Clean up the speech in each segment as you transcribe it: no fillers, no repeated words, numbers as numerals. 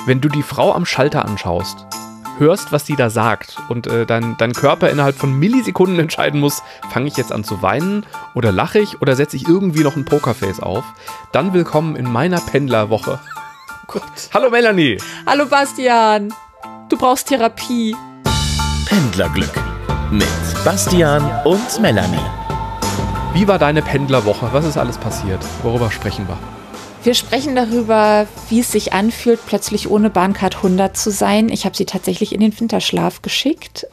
Wenn du die Frau am Schalter anschaust, hörst, was die da sagt und dein Körper innerhalb von Millisekunden entscheiden muss, fange ich jetzt an zu weinen oder lache ich oder setze ich irgendwie noch ein Pokerface auf, dann willkommen in meiner Pendlerwoche. Gott. Hallo Melanie. Hallo Bastian. Du brauchst Therapie. Pendlerglück mit Bastian und Melanie. Wie war deine Pendlerwoche? Was ist alles passiert? Worüber sprechen wir? Wir sprechen darüber, wie es sich anfühlt, plötzlich ohne Bahncard 100 zu sein. Ich habe sie tatsächlich in den Winterschlaf geschickt.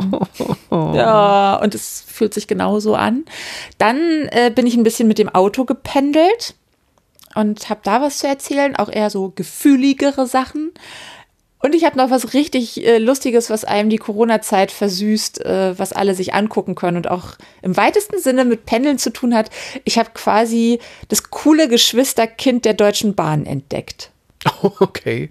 Ja, und es fühlt sich genauso an. Dann bin ich ein bisschen mit dem Auto gependelt und habe da was zu erzählen, auch eher so gefühligere Sachen. Und ich habe noch was richtig Lustiges, was einem die Corona-Zeit versüßt, was alle sich angucken können und auch im weitesten Sinne mit Pendeln zu tun hat. Ich habe quasi das coole Geschwisterkind der Deutschen Bahn entdeckt. Okay.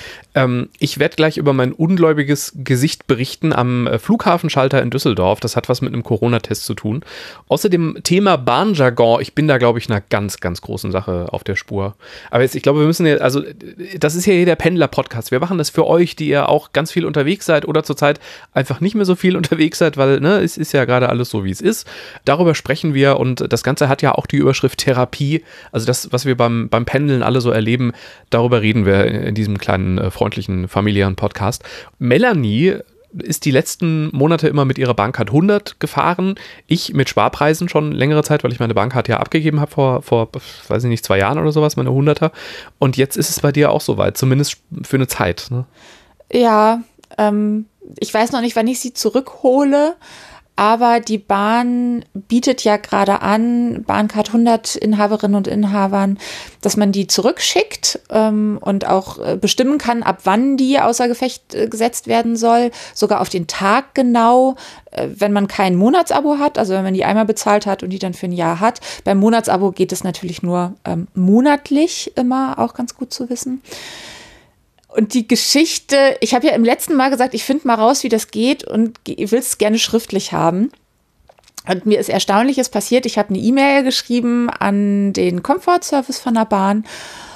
Ich werde gleich über mein ungläubiges Gesicht berichten am Flughafenschalter in Düsseldorf. Das hat was mit einem Corona-Test zu tun. Außerdem Thema Bahnjargon. Ich bin da, glaube ich, einer ganz, ganz großen Sache auf der Spur. Aber jetzt, ich glaube, wir müssen ja, also das ist ja hier der Pendler-Podcast. Wir machen das für euch, die ihr auch ganz viel unterwegs seid oder zurzeit einfach nicht mehr so viel unterwegs seid, weil es ist ja gerade alles so, wie es ist. Darüber sprechen wir und das Ganze hat ja auch die Überschrift Therapie. Also das, was wir beim Pendeln alle so erleben, darüber reden wir in diesem kleinen freundlichen familiären Podcast. Melanie ist die letzten Monate immer mit ihrer Bahncard 100 gefahren. Ich mit Sparpreisen schon längere Zeit, weil ich meine Bahncard ja abgegeben habe vor, weiß ich nicht, 2 Jahren oder sowas, meine 100er. Und jetzt ist es bei dir auch soweit, zumindest für eine Zeit. Ne? Ja, ich weiß noch nicht, wann ich sie zurückhole. Aber die Bahn bietet ja gerade an, Bahncard 100 Inhaberinnen und Inhabern, dass man die zurückschickt und auch bestimmen kann, ab wann die außer Gefecht gesetzt werden soll. Sogar auf den Tag genau, wenn man kein Monatsabo hat, also wenn man die einmal bezahlt hat und die dann für ein Jahr hat. Beim Monatsabo geht es natürlich nur monatlich immer, auch ganz gut zu wissen. Und die Geschichte, ich habe ja im letzten Mal gesagt, ich finde mal raus, wie das geht und will es gerne schriftlich haben. Und mir ist Erstaunliches passiert. Ich habe eine E-Mail geschrieben an den Comfort-Service von der Bahn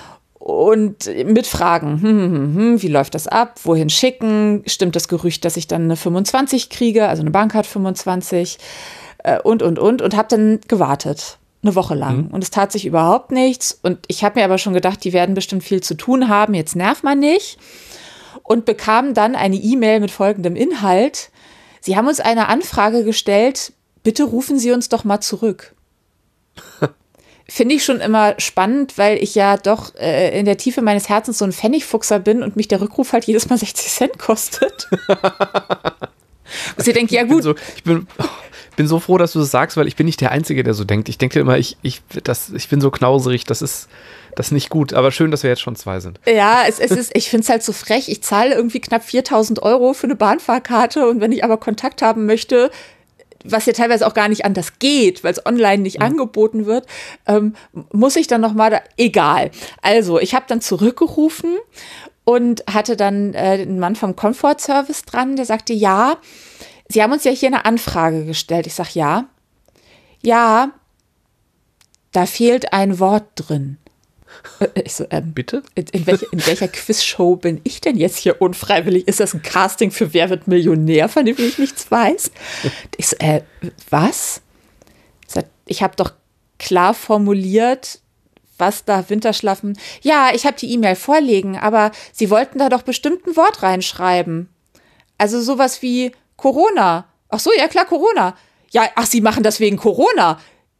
und mit Fragen. Wie läuft das ab? Wohin schicken? Stimmt das Gerücht, dass ich dann eine 25 kriege, also eine Bahncard 25 und habe dann gewartet. Eine Woche lang. Und es tat sich überhaupt nichts. Und ich habe mir aber schon gedacht, die werden bestimmt viel zu tun haben. Jetzt nervt man nicht. Und bekam dann eine E-Mail mit folgendem Inhalt. Sie haben uns eine Anfrage gestellt. Bitte rufen Sie uns doch mal zurück. Finde ich schon immer spannend, weil ich ja doch in der Tiefe meines Herzens so ein Pfennigfuchser bin und mich der Rückruf halt jedes Mal 60 Cent kostet. Und sie denkt, ja gut. Ich bin so froh, dass du das sagst, weil ich bin nicht der Einzige, der so denkt. Ich denke immer, ich bin so knauserig, das ist nicht gut. Aber schön, dass wir jetzt schon 2 sind. Ja, ich finde es halt so frech. Ich zahle irgendwie knapp 4.000 € für eine Bahnfahrkarte und wenn ich aber Kontakt haben möchte, was ja teilweise auch gar nicht anders geht, weil es online nicht angeboten wird, muss ich dann nochmal egal. Also, ich habe dann zurückgerufen und hatte dann einen Mann vom Comfort-Service dran, der sagte, ja, Sie haben uns ja hier eine Anfrage gestellt. Ich sage, ja. Ja, da fehlt ein Wort drin. Ich so, bitte? In welcher Quizshow bin ich denn jetzt hier unfreiwillig? Ist das ein Casting für Wer wird Millionär, von dem ich nichts weiß? Ich so, was? Ich habe doch klar formuliert, was da Winterschlafen. Ja, ich habe die E-Mail vorliegen, aber Sie wollten da doch bestimmt ein Wort reinschreiben. Also sowas wie Corona. Ach so, ja klar, Corona. Ja, ach, Sie machen das wegen Corona.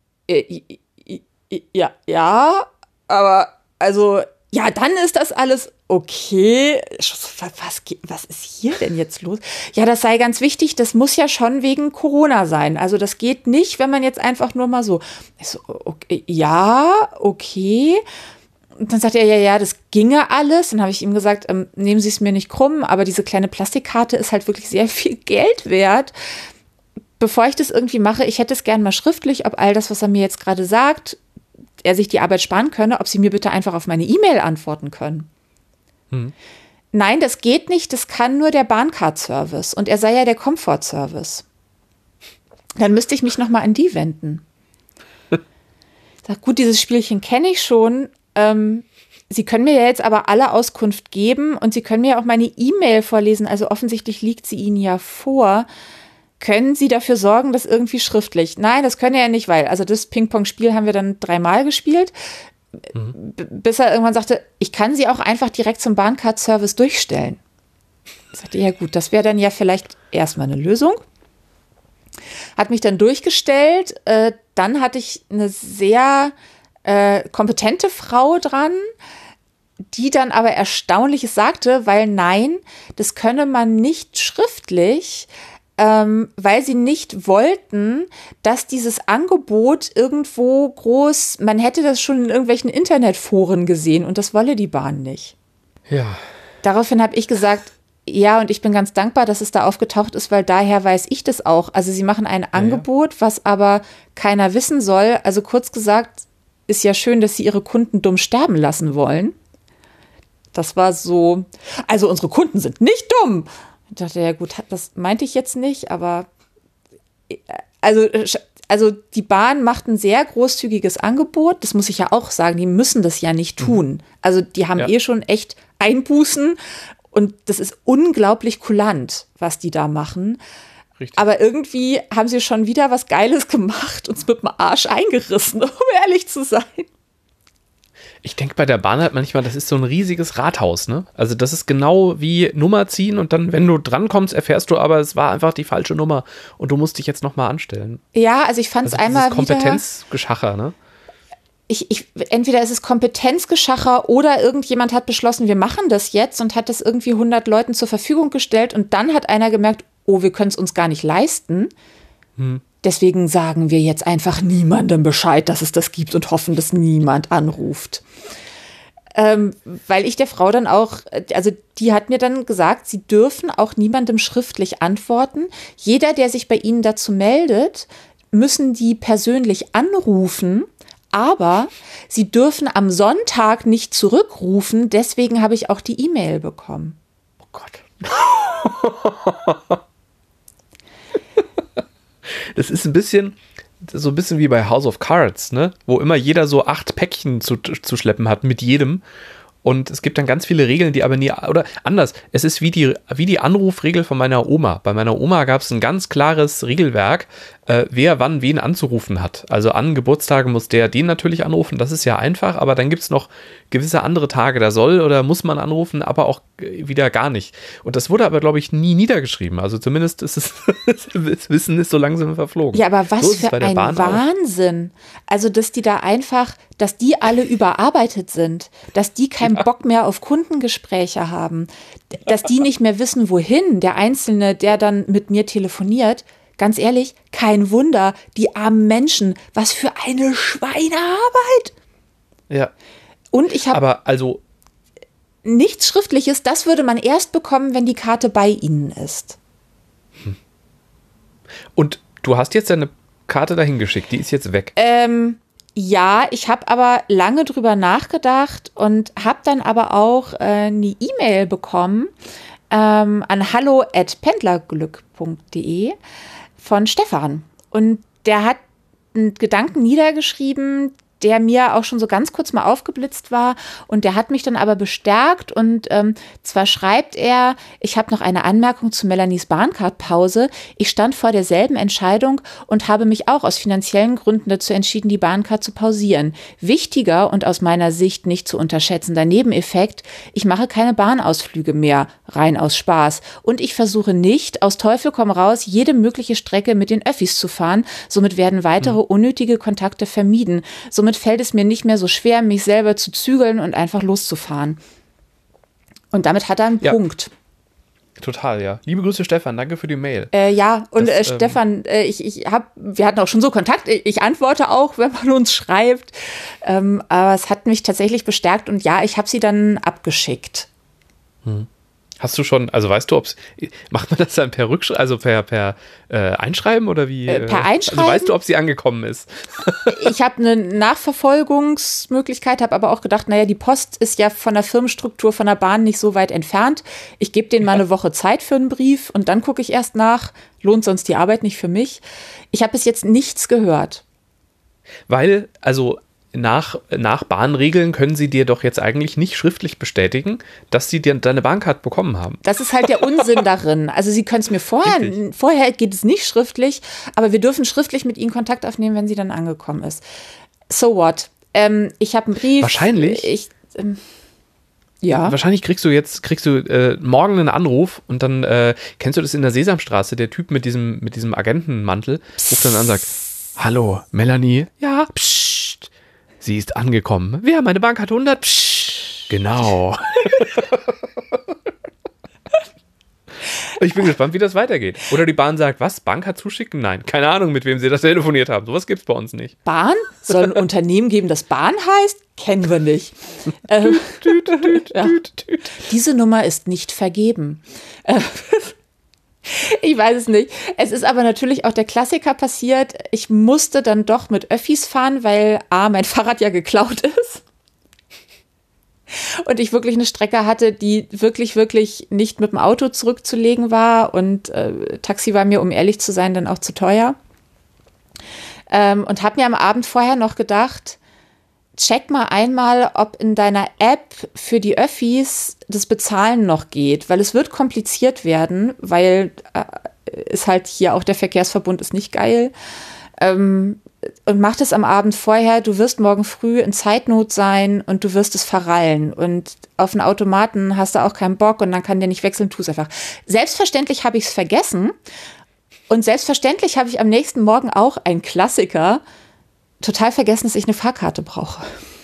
Ja, aber also, ja, dann ist das alles okay. Was ist hier denn jetzt los? Ja, das sei ganz wichtig, das muss ja schon wegen Corona sein. Also das geht nicht, wenn man jetzt einfach nur mal so, ich so okay, ja, okay. Und dann sagt er, ja, das ginge alles. Dann habe ich ihm gesagt, nehmen Sie es mir nicht krumm, aber diese kleine Plastikkarte ist halt wirklich sehr viel Geld wert. Bevor ich das irgendwie mache, ich hätte es gern mal schriftlich, ob all das, was er mir jetzt gerade sagt, er sich die Arbeit sparen könne, ob Sie mir bitte einfach auf meine E-Mail antworten können. Nein, das geht nicht, das kann nur der Bahncard-Service und er sei ja der Comfort-Service. Dann müsste ich mich nochmal an die wenden. Sag, gut, dieses Spielchen kenne ich schon. Sie können mir ja jetzt aber alle Auskunft geben und Sie können mir auch meine E-Mail vorlesen. Also offensichtlich liegt sie Ihnen ja vor. Können Sie dafür sorgen, dass irgendwie schriftlich? Nein, das können er ja nicht, weil, also das Ping-Pong-Spiel haben wir dann 3-mal gespielt, bis er irgendwann sagte, ich kann Sie auch einfach direkt zum Bahncard-Service durchstellen. Ich sagte, ja gut, das wäre dann ja vielleicht erstmal eine Lösung. Hat mich dann durchgestellt. Dann hatte ich eine sehr kompetente Frau dran, die dann aber Erstaunliches sagte, weil nein, das könne man nicht schriftlich, weil sie nicht wollten, dass dieses Angebot irgendwo groß, man hätte das schon in irgendwelchen Internetforen gesehen und das wolle die Bahn nicht. Ja. Daraufhin habe ich gesagt, ja, und ich bin ganz dankbar, dass es da aufgetaucht ist, weil daher weiß ich das auch. Also sie machen ein Angebot, was aber keiner wissen soll. Also kurz gesagt, ist ja schön, dass sie ihre Kunden dumm sterben lassen wollen. Das war so, also unsere Kunden sind nicht dumm. Ich dachte, ja gut, das meinte ich jetzt nicht, aber also die Bahn macht ein sehr großzügiges Angebot. Das muss ich ja auch sagen, die müssen das ja nicht tun. Also die haben schon echt Einbußen und das ist unglaublich kulant, was die da machen. Richtig. Aber irgendwie haben sie schon wieder was Geiles gemacht, uns mit dem Arsch eingerissen, um ehrlich zu sein. Ich denke bei der Bahn halt manchmal, das ist so ein riesiges Rathaus, ne? Also das ist genau wie Nummer ziehen und dann, wenn du drankommst, erfährst du aber, es war einfach die falsche Nummer und du musst dich jetzt nochmal anstellen. Ja, also ich fand es einmal Kompetenzgeschacher, ne? Entweder ist es Kompetenzgeschacher oder irgendjemand hat beschlossen, wir machen das jetzt und hat das irgendwie 100 Leuten zur Verfügung gestellt und dann hat einer gemerkt, oh, wir können es uns gar nicht leisten. Deswegen sagen wir jetzt einfach niemandem Bescheid, dass es das gibt und hoffen, dass niemand anruft. Weil ich der Frau dann auch, also die hat mir dann gesagt, sie dürfen auch niemandem schriftlich antworten. Jeder, der sich bei Ihnen dazu meldet, müssen die persönlich anrufen, aber sie dürfen am Sonntag nicht zurückrufen. Deswegen habe ich auch die E-Mail bekommen. Oh Gott. Das ist so ein bisschen wie bei House of Cards, ne? Wo immer jeder so 8 Päckchen zu schleppen hat mit jedem. Und es gibt dann ganz viele Regeln, die aber nie, oder anders, es ist wie die Anrufregel von meiner Oma. Bei meiner Oma gab es ein ganz klares Regelwerk, wer wann wen anzurufen hat. Also an Geburtstagen muss der den natürlich anrufen, das ist ja einfach, aber dann gibt es noch gewisse andere Tage, da soll oder muss man anrufen, aber auch wieder gar nicht. Und das wurde aber, glaube ich, nie niedergeschrieben. Also zumindest ist das Wissen ist so langsam verflogen. Ja, aber was für ein Wahnsinn. Also, dass die da einfach, dass die alle überarbeitet sind, dass die keinen Bock mehr auf Kundengespräche haben, dass die nicht mehr wissen, wohin der Einzelne, der dann mit mir telefoniert. Ganz ehrlich, kein Wunder, die armen Menschen, was für eine Schweinearbeit. Ja. Und ich habe aber also nichts Schriftliches, das würde man erst bekommen, wenn die Karte bei Ihnen ist. Und du hast jetzt deine Karte dahin geschickt, die ist jetzt weg. Ja, ich habe aber lange drüber nachgedacht und habe dann aber auch eine E-Mail bekommen an hallo@pendlerglück.de von Stefan. Und der hat einen Gedanken niedergeschrieben, der mir auch schon so ganz kurz mal aufgeblitzt war. Und der hat mich dann aber bestärkt. Und zwar schreibt er, ich habe noch eine Anmerkung zu Melanies Bahncard-Pause. Ich stand vor derselben Entscheidung und habe mich auch aus finanziellen Gründen dazu entschieden, die Bahncard zu pausieren. Wichtiger und aus meiner Sicht nicht zu unterschätzender Nebeneffekt, ich mache keine Bahnausflüge mehr, rein aus Spaß. Und ich versuche nicht, aus Teufel komm raus, jede mögliche Strecke mit den Öffis zu fahren. Somit werden weitere unnötige Kontakte vermieden. Somit fällt es mir nicht mehr so schwer, mich selber zu zügeln und einfach loszufahren. Und damit hat er einen Punkt. Total, ja. Liebe Grüße, Stefan. Danke für die Mail. Ja, und Stefan, wir hatten auch schon so Kontakt. Ich antworte auch, wenn man uns schreibt. Aber es hat mich tatsächlich bestärkt und ja, ich habe sie dann abgeschickt. Hast du schon, also weißt du, macht man das dann per Rückschreiben, also per Einschreiben oder wie? Per Einschreiben. Also weißt du, ob sie angekommen ist? Ich habe eine Nachverfolgungsmöglichkeit, habe aber auch gedacht, naja, die Post ist ja von der Firmenstruktur von der Bahn nicht so weit entfernt. Ich gebe denen mal eine Woche Zeit für einen Brief und dann gucke ich erst nach. Lohnt sonst die Arbeit nicht für mich. Ich habe bis jetzt nichts gehört. Weil, also nach Bahnregeln können sie dir doch jetzt eigentlich nicht schriftlich bestätigen, dass sie dir deine Bahncard bekommen haben. Das ist halt der Unsinn darin. Also sie können es mir vorher geht es nicht schriftlich, aber wir dürfen schriftlich mit ihnen Kontakt aufnehmen, wenn sie dann angekommen ist. So what? Ich habe einen Brief. Wahrscheinlich. Ja. Wahrscheinlich kriegst du morgen einen Anruf und dann kennst du das in der Sesamstraße, der Typ mit diesem Agentenmantel ruft dann an und sagt, hallo, Melanie? Ja, psst. Sie ist angekommen. Wer? Meine Bank hat 100? Psst. Genau. Ich bin gespannt, wie das weitergeht. Oder die Bahn sagt, was? Bank hat zuschicken? Nein, keine Ahnung, mit wem sie das telefoniert haben. Sowas gibt's bei uns nicht. Bahn? Soll ein Unternehmen geben, das Bahn heißt? Kennen wir nicht. Diese Nummer ist nicht vergeben. Ich weiß es nicht. Es ist aber natürlich auch der Klassiker passiert. Ich musste dann doch mit Öffis fahren, weil mein Fahrrad ja geklaut ist. Und ich wirklich eine Strecke hatte, die wirklich, wirklich nicht mit dem Auto zurückzulegen war. Und Taxi war mir, um ehrlich zu sein, dann auch zu teuer. Und habe mir am Abend vorher noch gedacht, check mal einmal, ob in deiner App für die Öffis das Bezahlen noch geht, weil es wird kompliziert werden, weil ist halt hier auch der Verkehrsverbund ist nicht geil. Und mach das am Abend vorher, du wirst morgen früh in Zeitnot sein und du wirst es verrallen. Und auf einen Automaten hast du auch keinen Bock und dann kann der nicht wechseln, tu es einfach. Selbstverständlich habe ich es vergessen und selbstverständlich habe ich am nächsten Morgen auch einen Klassiker total vergessen, dass ich eine Fahrkarte brauche.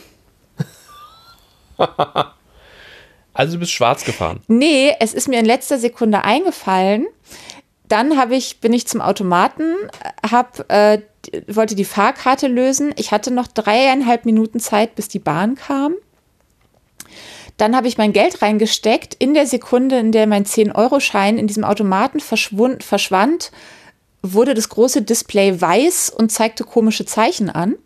Also du bist schwarz gefahren? Nee, es ist mir in letzter Sekunde eingefallen. Dann bin ich zum Automaten, wollte die Fahrkarte lösen. Ich hatte noch 3,5 Minuten Zeit, bis die Bahn kam. Dann habe ich mein Geld reingesteckt. In der Sekunde, in der mein 10-Euro-Schein in diesem Automaten verschwand, wurde das große Display weiß und zeigte komische Zeichen an.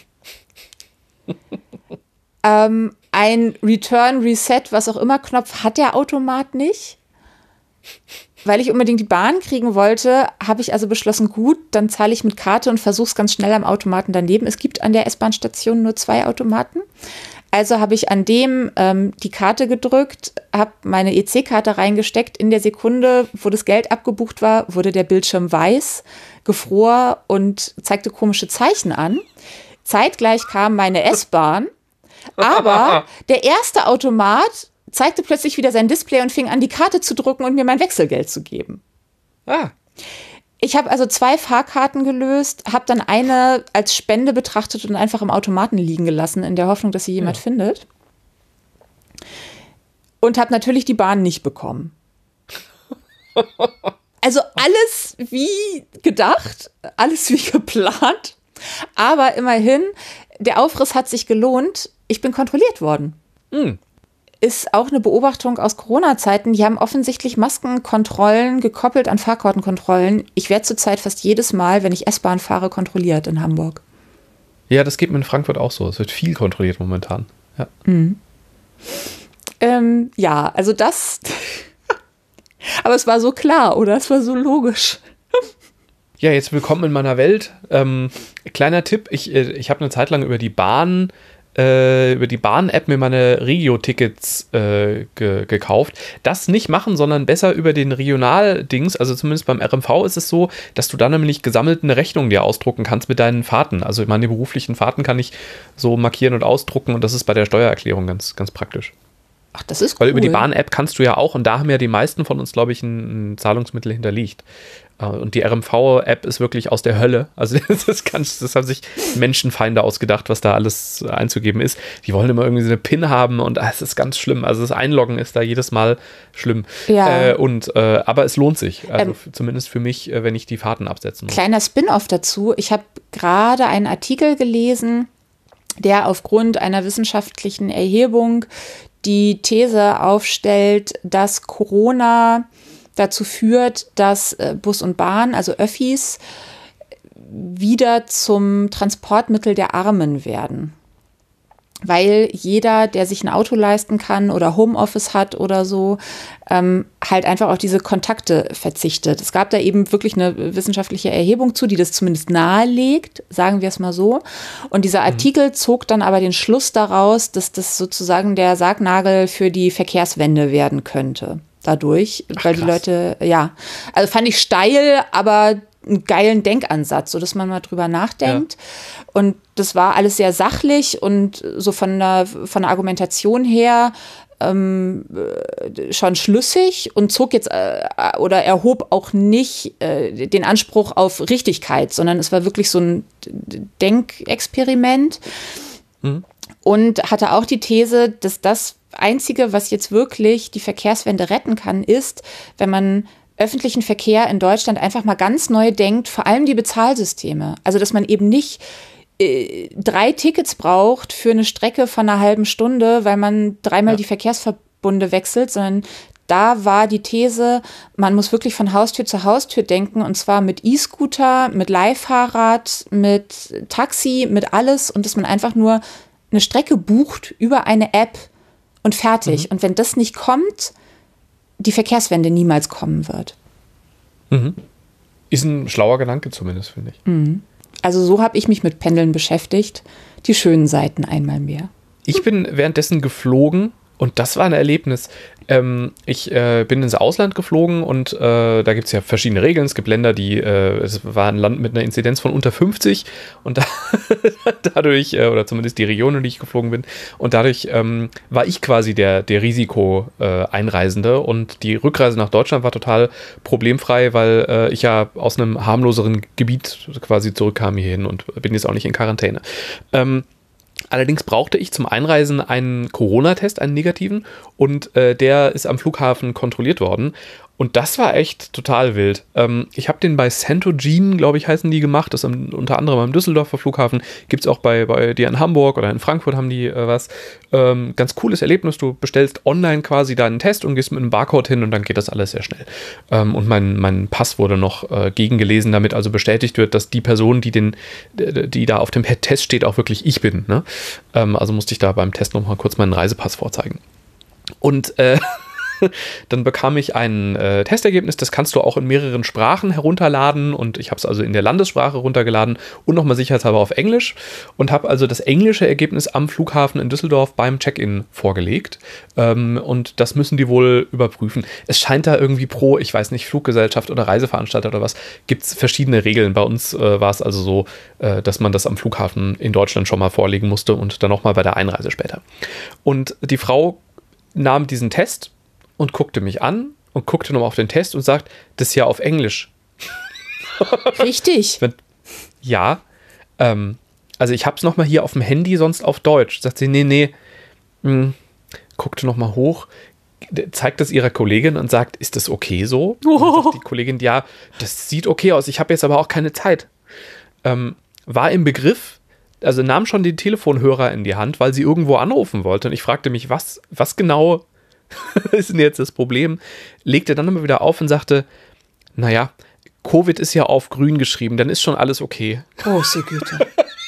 Ein Return, Reset, was auch immer Knopf hat der Automat nicht. Weil ich unbedingt die Bahn kriegen wollte, habe ich also beschlossen, gut, dann zahle ich mit Karte und versuche es ganz schnell am Automaten daneben. Es gibt an der S-Bahn-Station nur 2 Automaten. Also habe ich an dem die Karte gedrückt, habe meine EC-Karte reingesteckt. In der Sekunde, wo das Geld abgebucht war, wurde der Bildschirm weiß, gefror und zeigte komische Zeichen an. Zeitgleich kam meine S-Bahn, aber der erste Automat zeigte plötzlich wieder sein Display und fing an, die Karte zu drucken und mir mein Wechselgeld zu geben. Ich habe also 2 Fahrkarten gelöst, habe dann eine als Spende betrachtet und einfach im Automaten liegen gelassen, in der Hoffnung, dass sie jemand findet. Und habe natürlich die Bahn nicht bekommen. Also alles wie gedacht, alles wie geplant. Aber immerhin, der Aufriss hat sich gelohnt. Ich bin kontrolliert worden. Ist auch eine Beobachtung aus Corona-Zeiten. Die haben offensichtlich Maskenkontrollen gekoppelt an Fahrkartenkontrollen. Ich werde zurzeit fast jedes Mal, wenn ich S-Bahn fahre, kontrolliert in Hamburg. Ja, das geht mir in Frankfurt auch so. Es wird viel kontrolliert momentan. Ja, ja, also das. Aber es war so klar, oder? Es war so logisch. Ja, jetzt willkommen in meiner Welt. Kleiner Tipp, ich habe eine Zeit lang über die Bahn-App mir meine Regio-Tickets gekauft. Das nicht machen, sondern besser über den Regional-Dings, also zumindest beim RMV ist es so, dass du dann nämlich gesammelt eine Rechnung dir ausdrucken kannst mit deinen Fahrten. Also meine beruflichen Fahrten kann ich so markieren und ausdrucken und das ist bei der Steuererklärung ganz, ganz praktisch. Ach, das ist cool. Weil über die Bahn-App kannst du ja auch, und da haben ja die meisten von uns, glaube ich, ein Zahlungsmittel hinterlegt. Und die RMV-App ist wirklich aus der Hölle. Also das haben sich Menschenfeinde ausgedacht, was da alles einzugeben ist. Die wollen immer irgendwie so eine PIN haben und es ist ganz schlimm. Also das Einloggen ist da jedes Mal schlimm. Ja. Aber es lohnt sich. Also zumindest für mich, wenn ich die Fahrten absetzen muss. Kleiner Spin-off dazu. Ich habe gerade einen Artikel gelesen, der aufgrund einer wissenschaftlichen Erhebung die These aufstellt, dass Corona dazu führt, dass Bus und Bahn, also Öffis, wieder zum Transportmittel der Armen werden. weil jeder, der sich ein Auto leisten kann oder Homeoffice hat oder so, halt einfach auf diese Kontakte verzichtet. Es gab da eben wirklich eine wissenschaftliche Erhebung zu, die das zumindest nahelegt, sagen wir es mal so. Und dieser Artikel zog dann aber den Schluss daraus, dass das sozusagen der Sargnagel für die Verkehrswende werden könnte. Dadurch, weil die Leute, also fand ich steil, aber einen geilen Denkansatz, so dass man mal drüber nachdenkt. Ja. Und das war alles sehr sachlich und so von der Argumentation her schon schlüssig und zog jetzt oder erhob auch nicht den Anspruch auf Richtigkeit, sondern es war wirklich so ein Denkexperiment und hatte auch die These, dass das Einzige, was jetzt wirklich die Verkehrswende retten kann, ist, wenn man öffentlichen Verkehr in Deutschland einfach mal ganz neu denkt, vor allem die Bezahlsysteme. Also, dass man eben nicht 3 Tickets braucht für eine Strecke von einer halben Stunde, weil man 3-mal die Verkehrsverbunde wechselt, sondern da war die These, man muss wirklich von Haustür zu Haustür denken und zwar mit E-Scooter, mit Leihfahrrad, mit Taxi, mit alles und dass man einfach nur eine Strecke bucht über eine App und fertig. Und wenn das nicht kommt, die Verkehrswende niemals kommen wird. Ist ein schlauer Gedanke zumindest, finde ich. Also so habe ich mich mit Pendeln beschäftigt. Die schönen Seiten einmal mehr. Ich bin währenddessen geflogen und das war ein Erlebnis. Ich bin ins Ausland geflogen und da gibt es ja verschiedene Regeln. Es gibt Länder, es war ein Land mit einer Inzidenz von unter 50 und dadurch, oder zumindest die Region, in die ich geflogen bin, und dadurch war ich quasi der Risiko-Einreisende und die Rückreise nach Deutschland war total problemfrei, weil ich ja aus einem harmloseren Gebiet quasi zurückkam hierhin und bin jetzt auch nicht in Quarantäne. Allerdings brauchte ich zum Einreisen einen Corona-Test, einen negativen, und der ist am Flughafen kontrolliert worden. Und das war echt total wild. Ich habe den bei Centogene, glaube ich, heißen die, gemacht. Das ist unter anderem am Düsseldorfer Flughafen. Gibt es auch bei dir in Hamburg oder in Frankfurt haben die was. Ganz cooles Erlebnis. Du bestellst online quasi deinen Test und gehst mit einem Barcode hin und dann geht das alles sehr schnell. Und mein Pass wurde noch gegengelesen, damit also bestätigt wird, dass die Person, die da auf dem Test steht, auch wirklich ich bin. Ne? Also musste ich da beim Test noch mal kurz meinen Reisepass vorzeigen. Und dann bekam ich ein Testergebnis, das kannst du auch in mehreren Sprachen herunterladen und ich habe es also in der Landessprache runtergeladen und nochmal sicherheitshalber auf Englisch und habe also das englische Ergebnis am Flughafen in Düsseldorf beim Check-in vorgelegt und das müssen die wohl überprüfen. Es scheint da irgendwie ich weiß nicht, Fluggesellschaft oder Reiseveranstalter oder was, gibt es verschiedene Regeln. Bei uns war es also so, dass man das am Flughafen in Deutschland schon mal vorlegen musste und dann nochmal bei der Einreise später. Und die Frau nahm diesen Test und guckte mich an und guckte nochmal auf den Test und sagt, das ist ja auf Englisch. Richtig. Ja, also ich habe es nochmal hier auf dem Handy, sonst auf Deutsch. Sagt sie, nee, guckte nochmal hoch, zeigt das ihrer Kollegin und sagt, ist das okay so? Und sagt die Kollegin, ja, das sieht okay aus, ich habe jetzt aber auch keine Zeit. War im Begriff, also nahm schon den Telefonhörer in die Hand, weil sie irgendwo anrufen wollte und ich fragte mich, was genau ist denn jetzt das Problem? Legte dann immer wieder auf und sagte, naja, Covid ist ja auf grün geschrieben, dann ist schon alles okay. Oh, so Güte.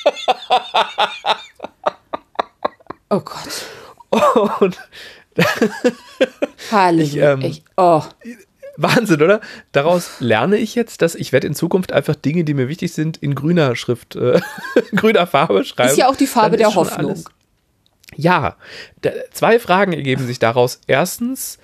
Oh Gott. Und Halleluja. Wahnsinn, oder? Daraus lerne ich jetzt, dass ich werde in Zukunft einfach Dinge, die mir wichtig sind, in grüner Schrift, grüner Farbe schreiben. Ist ja auch die Farbe der Hoffnung. Ja, 2 Fragen ergeben sich daraus. Erstens,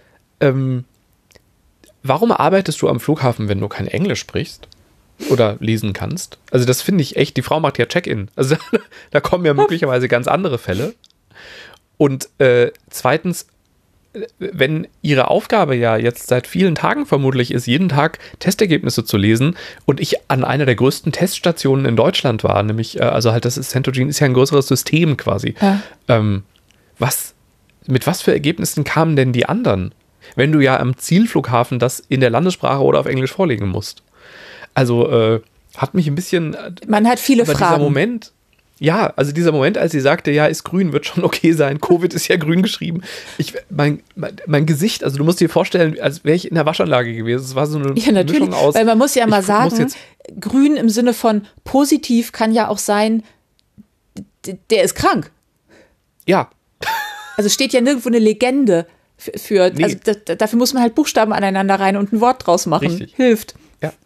warum arbeitest du am Flughafen, wenn du kein Englisch sprichst oder lesen kannst? Also das finde ich echt, die Frau macht ja Check-in. Also da kommen ja möglicherweise ganz andere Fälle. Und zweitens, wenn ihre Aufgabe ja jetzt seit vielen Tagen vermutlich ist, jeden Tag Testergebnisse zu lesen und ich an einer der größten Teststationen in Deutschland war, nämlich, also halt das ist Centogene, ist ja ein größeres System quasi. Ja. Mit was für Ergebnissen kamen denn die anderen? Wenn du ja am Zielflughafen das in der Landessprache oder auf Englisch vorlegen musst. Also hat mich ein bisschen... Man hat viele Fragen. Dieser Moment... Ja, also dieser Moment, als sie sagte, ja, ist grün, wird schon okay sein. Covid ist ja grün geschrieben. Mein Gesicht, also du musst dir vorstellen, als wäre ich in der Waschanlage gewesen. Es war so eine Mischung aus... Weil man muss ja mal sagen, grün im Sinne von positiv kann ja auch sein, der ist krank. Ja. Also steht ja nirgendwo eine Legende für Nee. also dafür muss man halt Buchstaben aneinander rein und ein Wort draus machen. Richtig. Hilft.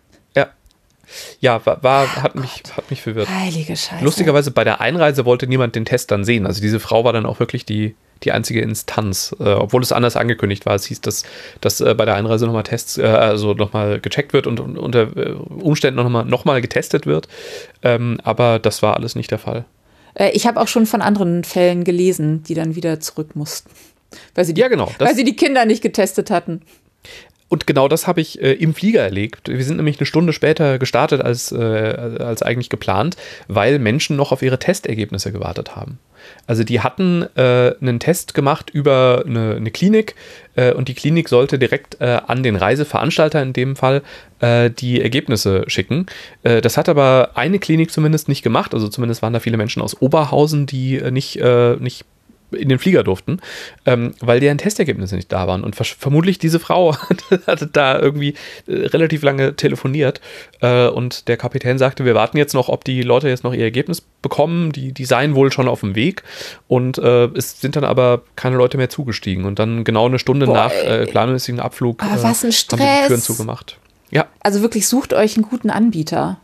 Ja, hat mich verwirrt. Heilige Scheiße. Lustigerweise bei der Einreise wollte niemand den Test dann sehen. Also diese Frau war dann auch wirklich die einzige Instanz, obwohl es anders angekündigt war. Es hieß, dass bei der Einreise nochmal Tests, also nochmal gecheckt wird und unter Umständen nochmal getestet wird. Aber das war alles nicht der Fall. Ich habe auch schon von anderen Fällen gelesen, die dann wieder zurück mussten. Weil sie genau. Weil sie die Kinder nicht getestet hatten. Und genau das habe ich im Flieger erlebt. Wir sind nämlich eine Stunde später gestartet als eigentlich geplant, weil Menschen noch auf ihre Testergebnisse gewartet haben. Also die hatten einen Test gemacht über eine Klinik und die Klinik sollte direkt an den Reiseveranstalter in dem Fall die Ergebnisse schicken. Das hat aber eine Klinik zumindest nicht gemacht. Also zumindest waren da viele Menschen aus Oberhausen, die nicht in den Flieger durften, weil deren Testergebnisse nicht da waren. Und vermutlich diese Frau hatte da irgendwie relativ lange telefoniert und der Kapitän sagte, wir warten jetzt noch, ob die Leute jetzt noch ihr Ergebnis bekommen. Die seien wohl schon auf dem Weg und es sind dann aber keine Leute mehr zugestiegen. Und dann genau eine Stunde nach planmäßigen Abflug Aber was ein Stress. haben die Türen zugemacht. Ja. Also wirklich sucht euch einen guten Anbieter.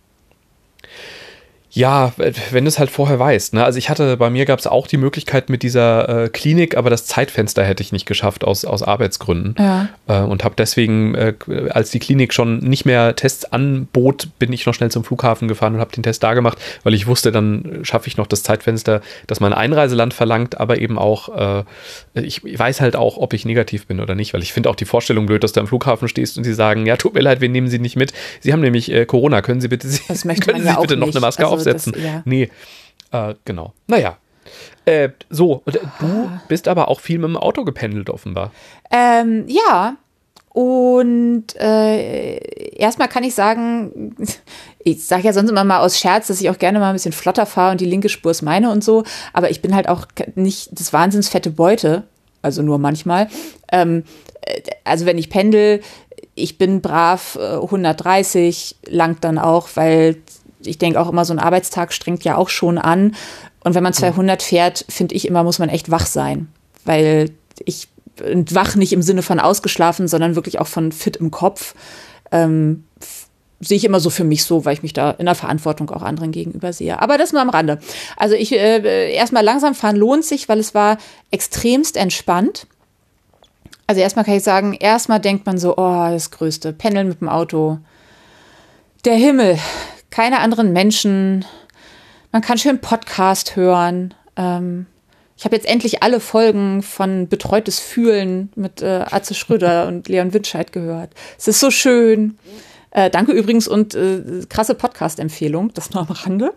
Ja, wenn du es halt vorher weißt. Ne? Also bei mir gab es auch die Möglichkeit mit dieser Klinik, aber das Zeitfenster hätte ich nicht geschafft aus Arbeitsgründen. Ja. Und habe deswegen, als die Klinik schon nicht mehr Tests anbot, bin ich noch schnell zum Flughafen gefahren und habe den Test da gemacht, weil ich wusste, dann schaffe ich noch das Zeitfenster, das mein Einreiseland verlangt, aber eben auch, ich weiß halt auch, ob ich negativ bin oder nicht, weil ich finde auch die Vorstellung blöd, dass du am Flughafen stehst und sie sagen, ja, tut mir leid, wir nehmen Sie nicht mit. Sie haben nämlich Corona, können Sie bitte noch eine Maske aufsetzen? Ja. Nee, genau. Naja. Du bist aber auch viel mit dem Auto gependelt, offenbar. Ja. Und erstmal kann ich sagen, ich sage ja sonst immer mal aus Scherz, dass ich auch gerne mal ein bisschen flotter fahre und die linke Spur ist meine und so, aber ich bin halt auch nicht das wahnsinns fette Beute, also nur manchmal. Also wenn ich pendel, ich bin brav 130, langt dann auch, weil ich denke auch immer, so ein Arbeitstag strengt ja auch schon an. Und wenn man 200 fährt, finde ich immer, muss man echt wach sein. Weil wach nicht im Sinne von ausgeschlafen, sondern wirklich auch von fit im Kopf. Sehe ich immer so für mich so, weil ich mich da in der Verantwortung auch anderen gegenüber sehe. Aber das nur am Rande. Also erstmal langsam fahren lohnt sich, weil es war extremst entspannt. Also erstmal kann ich sagen, erstmal denkt man so, oh, das Größte, pendeln mit dem Auto. Der Himmel. Keine anderen Menschen. Man kann schön Podcast hören. Ich habe jetzt endlich alle Folgen von Betreutes Fühlen mit Atze Schröder und Leon Winscheid gehört. Es ist so schön. Danke übrigens und krasse Podcast-Empfehlung, das nur am Rande.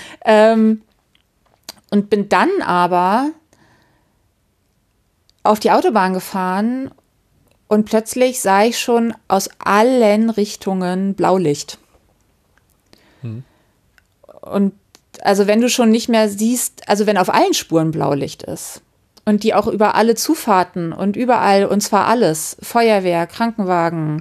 Und bin dann aber auf die Autobahn gefahren und plötzlich sah ich schon aus allen Richtungen Blaulicht. Und also wenn du schon nicht mehr siehst, also wenn auf allen Spuren Blaulicht ist und die auch über alle Zufahrten und überall, und zwar alles, Feuerwehr, Krankenwagen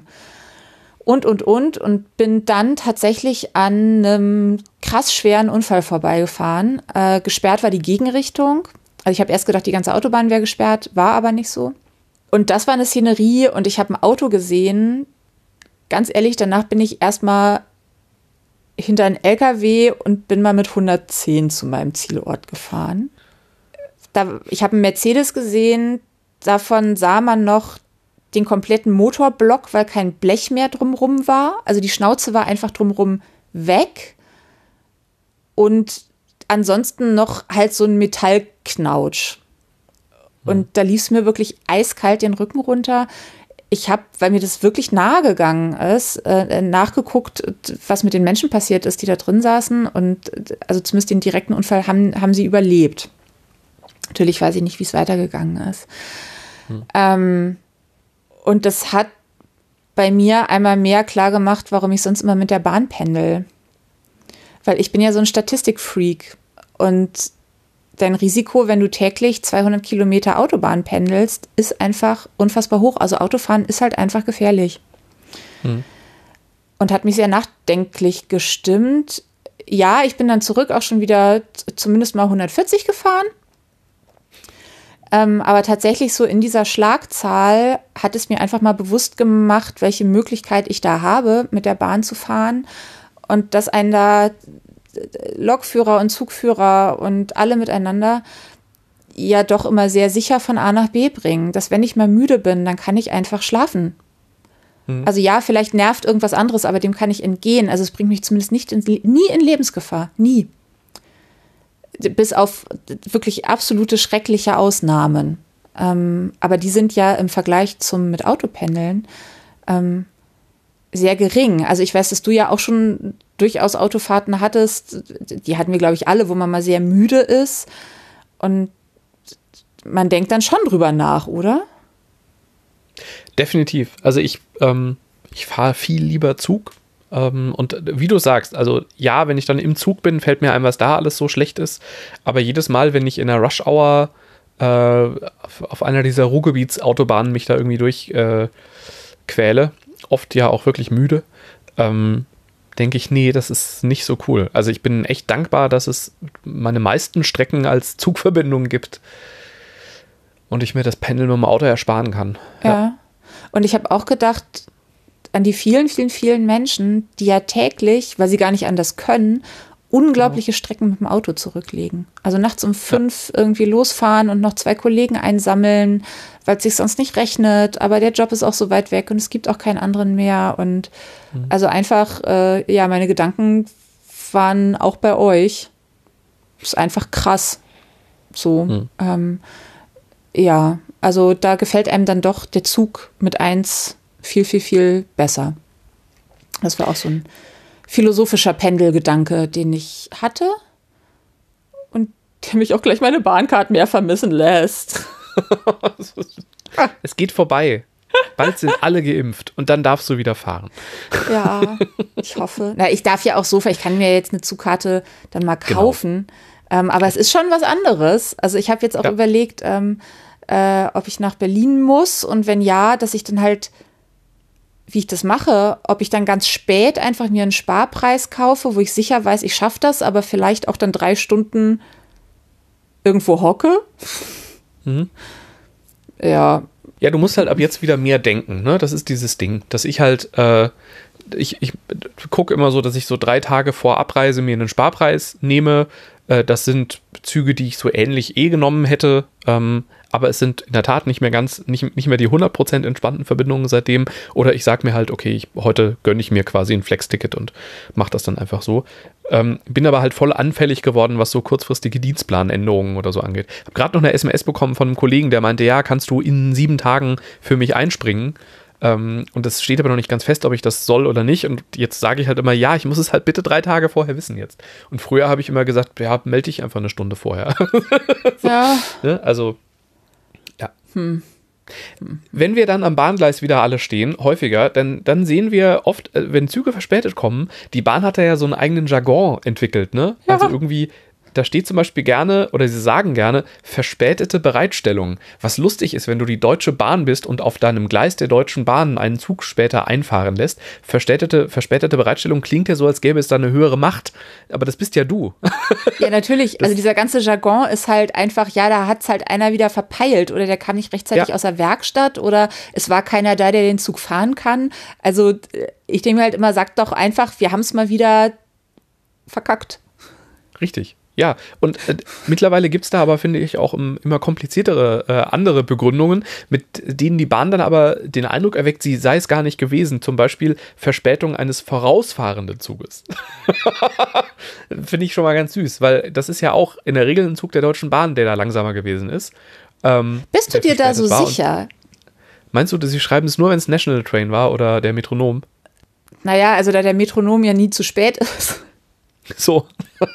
und bin dann tatsächlich an einem krass schweren Unfall vorbeigefahren. Gesperrt war die Gegenrichtung. Also ich habe erst gedacht, die ganze Autobahn wäre gesperrt, war aber nicht so. Und das war eine Szenerie und ich habe ein Auto gesehen. Ganz ehrlich, danach bin ich erstmal hinter einen LKW und bin mal mit 110 zu meinem Zielort gefahren. Ich habe einen Mercedes gesehen, davon sah man noch den kompletten Motorblock, weil kein Blech mehr drumrum war. Also die Schnauze war einfach drumrum weg. Und ansonsten noch halt so ein Metallknautsch. Und da lief es mir wirklich eiskalt den Rücken runter. Ich habe, weil mir das wirklich nahe gegangen ist, nachgeguckt, was mit den Menschen passiert ist, die da drin saßen. Und also zumindest den direkten Unfall haben sie überlebt. Natürlich weiß ich nicht, wie es weitergegangen ist. Und das hat bei mir einmal mehr klar gemacht, warum ich sonst immer mit der Bahn pendel. Weil ich bin ja so ein Statistikfreak. Und dein Risiko, wenn du täglich 200 Kilometer Autobahn pendelst, ist einfach unfassbar hoch. Also Autofahren ist halt einfach gefährlich. Und hat mich sehr nachdenklich gestimmt. Ja, ich bin dann zurück auch schon wieder zumindest mal 140 gefahren. Aber tatsächlich so in dieser Schlagzahl hat es mir einfach mal bewusst gemacht, welche Möglichkeit ich da habe, mit der Bahn zu fahren und dass einen da Lokführer und Zugführer und alle miteinander ja doch immer sehr sicher von A nach B bringen. Dass wenn ich mal müde bin, dann kann ich einfach schlafen. Also ja, vielleicht nervt irgendwas anderes, aber dem kann ich entgehen. Also es bringt mich zumindest nie in Lebensgefahr. Nie. Bis auf wirklich absolute schreckliche Ausnahmen. Aber die sind ja im Vergleich zum mit Autopendeln sehr gering. Also ich weiß, dass du ja auch schon durchaus Autofahrten hattest. Die hatten wir, glaube ich, alle, wo man mal sehr müde ist. Und man denkt dann schon drüber nach, oder? Definitiv. Also ich fahre viel lieber Zug. Und wie du sagst, also ja, wenn ich dann im Zug bin, fällt mir ein, was da alles so schlecht ist. Aber jedes Mal, wenn ich in der Rush-Hour auf einer dieser Ruhrgebietsautobahnen mich da irgendwie durchquäle, oft ja auch wirklich müde, denke ich, nee, das ist nicht so cool. Also ich bin echt dankbar, dass es meine meisten Strecken als Zugverbindungen gibt und ich mir das Pendeln mit dem Auto ersparen kann. Ja. Und ich habe auch gedacht an die vielen, vielen, vielen Menschen, die ja täglich, weil sie gar nicht anders können, unglaubliche Strecken mit dem Auto zurücklegen. Also nachts um 5 irgendwie losfahren und noch 2 Kollegen einsammeln, weil es sich sonst nicht rechnet, aber der Job ist auch so weit weg und es gibt auch keinen anderen mehr. Und also einfach, meine Gedanken waren auch bei euch. Ist einfach krass. So, also da gefällt einem dann doch der Zug mit 1 viel, viel, viel besser. Das war auch so ein philosophischer Pendelgedanke, den ich hatte und der mich auch gleich meine Bahncard mehr vermissen lässt. Es geht vorbei. Bald sind alle geimpft und dann darfst du wieder fahren. Ja, ich hoffe. Na, ich darf ja auch so, ich kann mir jetzt eine Zugkarte dann mal kaufen. Genau. Aber es ist schon was anderes. Also ich habe jetzt auch überlegt, ob ich nach Berlin muss und wenn ja, dass ich dann halt, wie ich das mache, ob ich dann ganz spät einfach mir einen Sparpreis kaufe, wo ich sicher weiß, ich schaffe das, aber vielleicht auch dann 3 Stunden irgendwo hocke. Ja. Ja, du musst halt ab jetzt wieder mehr denken, ne? Das ist dieses Ding, dass ich halt, ich gucke immer so, dass ich so 3 Tage vor Abreise mir einen Sparpreis nehme. Das sind Züge, die ich so ähnlich genommen hätte, aber es sind in der Tat nicht mehr die 100% entspannten Verbindungen seitdem. Oder ich sage mir halt, okay, heute gönne ich mir quasi ein Flex-Ticket und mache das dann einfach so. Bin aber halt voll anfällig geworden, was so kurzfristige Dienstplanänderungen oder so angeht. Habe gerade noch eine SMS bekommen von einem Kollegen, der meinte, ja, kannst du in 7 Tagen für mich einspringen? Und es steht aber noch nicht ganz fest, ob ich das soll oder nicht. Und jetzt sage ich halt immer, ja, ich muss es halt bitte 3 Tage vorher wissen jetzt. Und früher habe ich immer gesagt, ja, melde dich einfach eine Stunde vorher. So, ja. Ne? Also, ja. Wenn wir dann am Bahngleis wieder alle stehen, häufiger, dann sehen wir oft, wenn Züge verspätet kommen, die Bahn hat ja so einen eigenen Jargon entwickelt, ne? Ja. Also irgendwie, da steht zum Beispiel gerne, oder sie sagen gerne, verspätete Bereitstellung. Was lustig ist, wenn du die Deutsche Bahn bist und auf deinem Gleis der Deutschen Bahn einen Zug später einfahren lässt. Verspätete Bereitstellung klingt ja so, als gäbe es da eine höhere Macht. Aber das bist ja du. Ja, natürlich. Also dieser ganze Jargon ist halt einfach, ja, da hat es halt einer wieder verpeilt oder der kam nicht rechtzeitig aus der Werkstatt oder es war keiner da, der den Zug fahren kann. Also ich denke mir halt immer, sagt doch einfach, wir haben es mal wieder verkackt. Richtig. Ja, und mittlerweile gibt es da aber, finde ich, auch immer kompliziertere andere Begründungen, mit denen die Bahn dann aber den Eindruck erweckt, sie sei es gar nicht gewesen. Zum Beispiel Verspätung eines vorausfahrenden Zuges. Finde ich schon mal ganz süß, weil das ist ja auch in der Regel ein Zug der Deutschen Bahn, der da langsamer gewesen ist. Bist du dir da so sicher? Meinst du, dass sie schreiben es nur, wenn es National Train war oder der Metronom? Naja, also da der Metronom ja nie zu spät ist. So.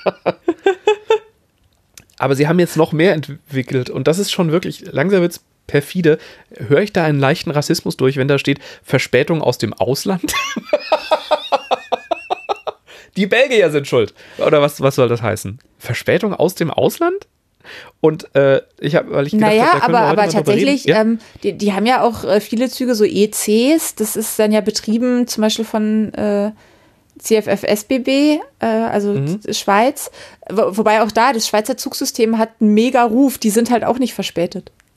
Aber sie haben jetzt noch mehr entwickelt und das ist schon wirklich, langsam wird's perfide. Höre ich da einen leichten Rassismus durch, wenn da steht Verspätung aus dem Ausland? Die Belgier sind schuld. Oder was soll das heißen? Verspätung aus dem Ausland? Und ich habe, weil ich gedacht habe, aber tatsächlich, ja? Die haben ja auch viele Züge, so ECs, das ist dann ja betrieben, zum Beispiel von CFF SBB, also Schweiz. Wobei auch da, das Schweizer Zugsystem hat einen mega Ruf, die sind halt auch nicht verspätet.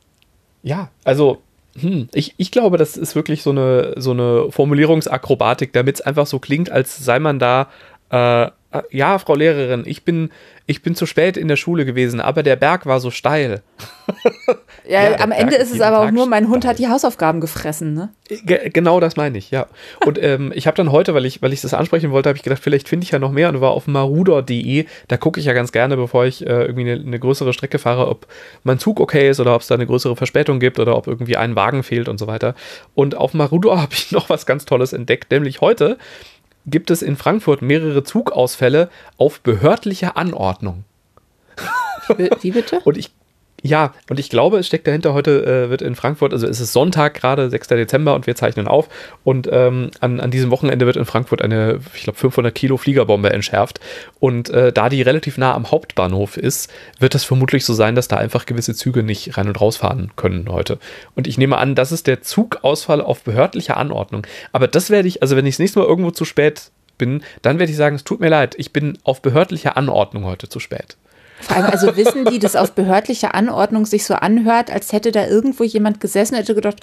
Ja, also ich glaube, das ist wirklich so eine Formulierungsakrobatik, damit es einfach so klingt, als sei man da, ja, Frau Lehrerin, ich bin zu spät in der Schule gewesen, aber der Berg war so steil. Ja, am Ende ist es aber auch nur, mein Hund hat die Hausaufgaben gefressen, ne? Genau das meine ich, ja. Und ich habe dann heute, weil ich das ansprechen wollte, habe ich gedacht, vielleicht finde ich ja noch mehr und war auf marudor.de, da gucke ich ja ganz gerne, bevor ich irgendwie eine größere Strecke fahre, ob mein Zug okay ist oder ob es da eine größere Verspätung gibt oder ob irgendwie ein Wagen fehlt und so weiter. Und auf Marudor habe ich noch was ganz Tolles entdeckt, nämlich heute gibt es in Frankfurt mehrere Zugausfälle auf behördliche Anordnung. Wie bitte? Und ich glaube, es steckt dahinter, heute wird in Frankfurt, also es ist Sonntag gerade, 6. Dezember und wir zeichnen auf und an diesem Wochenende wird in Frankfurt eine, ich glaube, 500 Kilo Fliegerbombe entschärft und da die relativ nah am Hauptbahnhof ist, wird das vermutlich so sein, dass da einfach gewisse Züge nicht rein und rausfahren können heute. Und ich nehme an, das ist der Zugausfall auf behördliche Anordnung. Aber das werde ich, also wenn ich das nächste Mal irgendwo zu spät bin, dann werde ich sagen, es tut mir leid, ich bin auf behördliche Anordnung heute zu spät. Vor allem, also wissen die, dass auf behördliche Anordnung sich so anhört, als hätte da irgendwo jemand gesessen und hätte gedacht,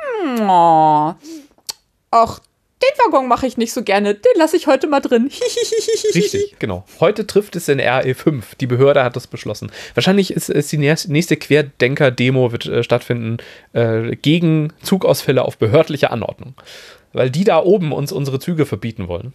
ach, den Waggon mache ich nicht so gerne, den lasse ich heute mal drin. Richtig, genau. Heute trifft es in RE5. Die Behörde hat das beschlossen. Wahrscheinlich ist die nächste Querdenker-Demo wird stattfinden gegen Zugausfälle auf behördliche Anordnung. Weil die da oben uns unsere Züge verbieten wollen.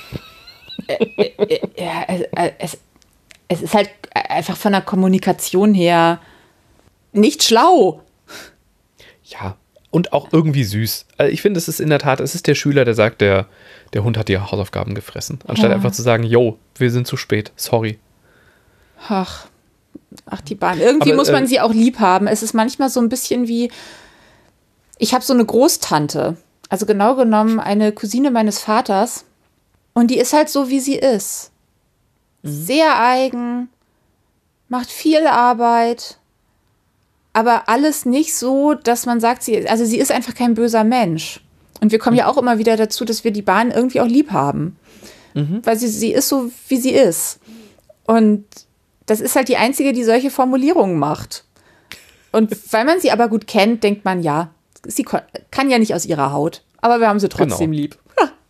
Es ist halt einfach von der Kommunikation her nicht schlau. Ja, und auch irgendwie süß. Also ich finde, es ist in der Tat, es ist der Schüler, der sagt, der Hund hat die Hausaufgaben gefressen. Anstatt einfach zu sagen, yo, wir sind zu spät, sorry. Ach, die Bahn. Irgendwie muss man sie auch lieb haben. Es ist manchmal so ein bisschen wie, ich habe so eine Großtante, also genau genommen eine Cousine meines Vaters und die ist halt so, wie sie ist. Sehr eigen, macht viel Arbeit, aber alles nicht so, dass man sagt, sie ist einfach kein böser Mensch. Und wir kommen ja auch immer wieder dazu, dass wir die Bahn irgendwie auch lieb haben. Weil sie ist so, wie sie ist. Und das ist halt die Einzige, die solche Formulierungen macht. Und weil man sie aber gut kennt, denkt man, ja, sie kann ja nicht aus ihrer Haut. Aber wir haben sie trotzdem lieb.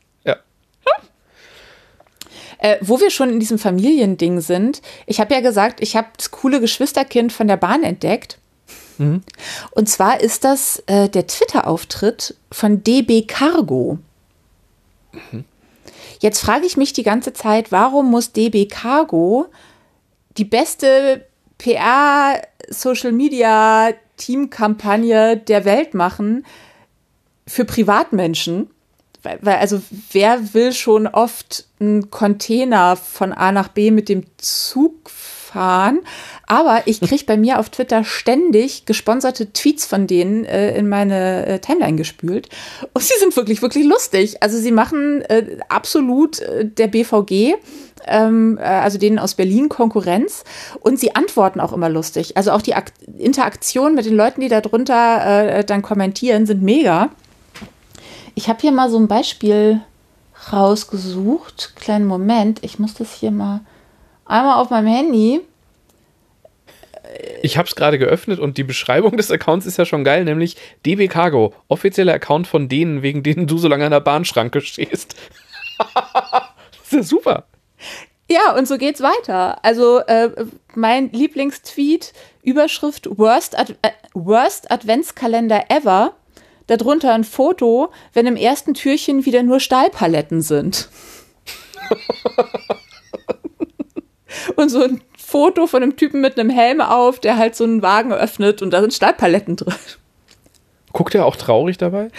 Wo wir schon in diesem Familiending sind, ich habe ja gesagt, ich habe das coole Geschwisterkind von der Bahn entdeckt. Und zwar ist das der Twitter-Auftritt von DB Cargo. Jetzt frage ich mich die ganze Zeit, warum muss DB Cargo die beste PR-Social-Media-Teamkampagne der Welt machen für Privatmenschen? Weil also wer will schon oft einen Container von A nach B mit dem Zug fahren? Aber ich kriege bei mir auf Twitter ständig gesponserte Tweets von denen in meine Timeline gespült. Und sie sind wirklich, wirklich lustig. Also sie machen absolut der BVG, also denen aus Berlin, Konkurrenz. Und sie antworten auch immer lustig. Also auch die Interaktion mit den Leuten, die da drunter dann kommentieren, sind mega. Ich habe hier mal so ein Beispiel rausgesucht. Kleinen Moment, ich muss das hier mal einmal auf meinem Handy. Ich habe es gerade geöffnet und die Beschreibung des Accounts ist ja schon geil, nämlich DB Cargo, offizieller Account von denen, wegen denen du so lange an der Bahnschranke stehst. Das ist ja super. Ja, und so geht's weiter. Also mein Lieblingstweet, Überschrift Worst Adventskalender ever. Darunter ein Foto, wenn im ersten Türchen wieder nur Stahlpaletten sind. Und so ein Foto von einem Typen mit einem Helm auf, der halt so einen Wagen öffnet und da sind Stahlpaletten drin. Guckt er auch traurig dabei?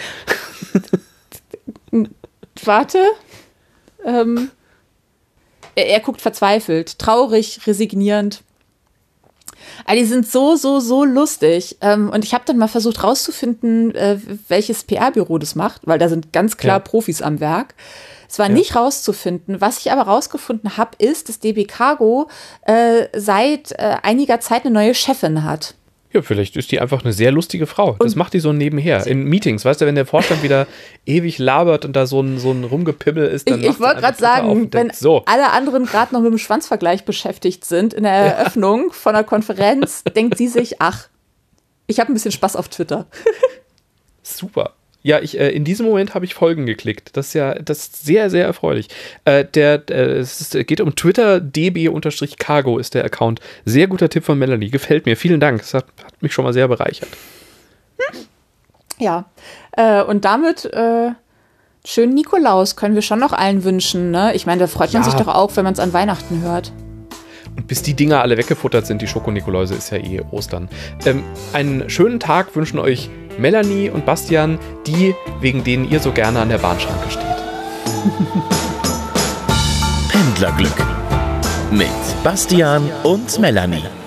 Warte. Er guckt verzweifelt, traurig, resignierend. Also die sind so lustig. Und ich habe dann mal versucht rauszufinden, welches PR-Büro das macht, weil da sind ganz klar Profis am Werk. Es war nicht rauszufinden. Was ich aber rausgefunden habe, ist, dass DB Cargo seit einiger Zeit eine neue Chefin hat. Ja, vielleicht ist die einfach eine sehr lustige Frau. Das macht die so nebenher. In Meetings, weißt du, wenn der Vorstand wieder ewig labert und da so ein Rumgepimmel ist, dann ich wollte gerade sagen, wenn alle anderen gerade noch mit dem Schwanzvergleich beschäftigt sind in der Eröffnung von einer Konferenz, denkt sie sich, ach, Ich habe ein bisschen Spaß auf Twitter. Super. Ja, in diesem Moment habe ich Folgen geklickt. Das ist sehr, sehr erfreulich. Es geht um Twitter, db-cargo ist der Account. Sehr guter Tipp von Melanie, gefällt mir. Vielen Dank, das hat mich schon mal sehr bereichert. Ja, und damit schönen Nikolaus können wir schon noch allen wünschen, ne? Ich meine, da freut man sich doch auch, wenn man es an Weihnachten hört. Und bis die Dinger alle weggefuttert sind, die Schokonikoläuse, ist ja eh Ostern. Einen schönen Tag wünschen euch Melanie und Bastian, wegen denen ihr so gerne an der Bahnschranke steht. Pendlerglück mit Bastian und Melanie.